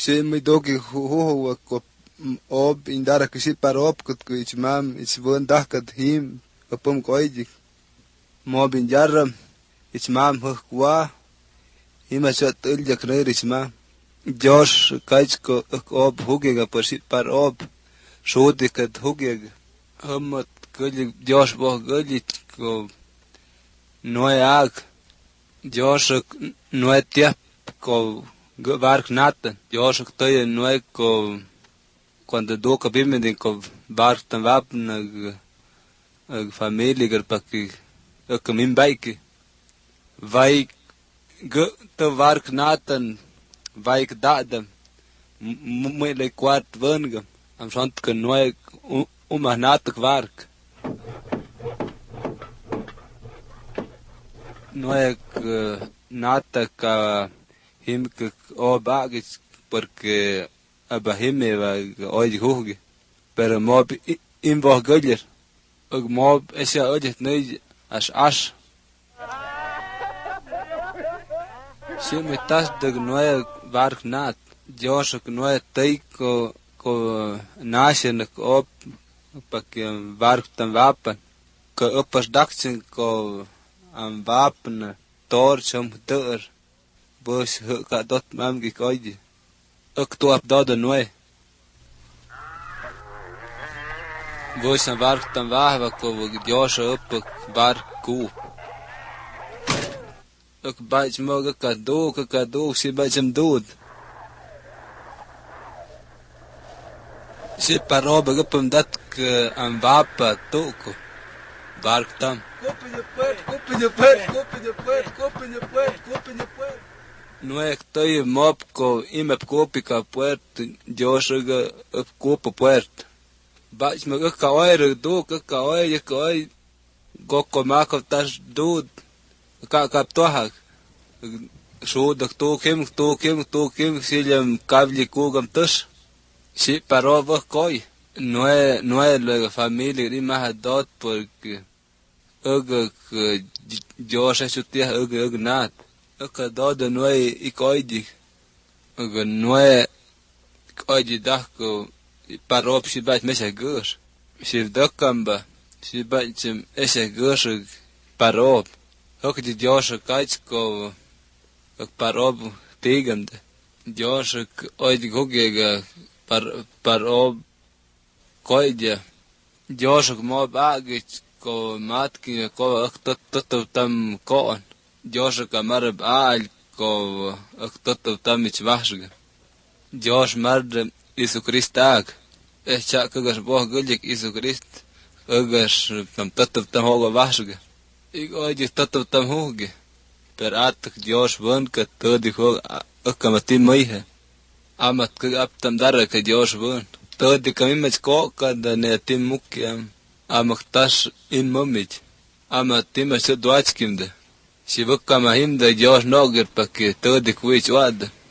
Si mi doki huhu ko ob indara kisi parop kut ku ichmam ichbun dahkat him apum koijik mob injaram ichmam hukwa hima chat iljak ner ichmam Josh kaich ko ob hugega persi parop shodikat hugega hammat gulli Josh boh gulli ko noyak Josh noetiap ko vark natan Josh toy noek ko cuando do kabimedin ko vark tan vapn ag family gar pakki kamin baiki vai to vark natan vaik dadam mele kwart wengam am schont ke noek natak vark noek natak himke obagis porque abahime va oy hoge pero mob in vor göljer og mob esja ojet nei as Simitas dag noek vark nat Josh noek teiko ko nashen op pak vark tan vapen ko oppas daksen ko am vapen tor som deur bus ka dot mam gi koide ok to ap dod noe bus am vark tan vahva ko Josh op vark ku ok baich moga ka do si baichem dud si paroba gupum dat am vapa toko vark tam open your puerta Noek toy mob ko imep kopika puerta Josh ga up kopa puerta baich moga ka oire do ka oire gokko mako tas dud ka tohak shodak tokem silam kavli kugam tus si parova koi noe luego familia ri mahadot porque Josh chutia nat dod noe ikoidi noe koidi dako parop si bait mesa gur si dokamba si bait esa gur parop Ook Josh kaits ko parob tegende Josh ooit gogega parob koidja Josh mo bagit ko matki ko tot tam koon Josh kamarb al ko tot tam ich wachge Josh mard Isu Christag chak gas boh gulik Isu Christ gas tam tot tam hoga wachge Ik oye tot tam hoge per atak Josh won ka todi ho akamati maihe amat ka ap tam dara ka Josh won todi kamimach ko ka da ne tim mukyam amaktas in momich amat tim se dwachkimde si bukka mahim da Josh noger pakke todi kwich wad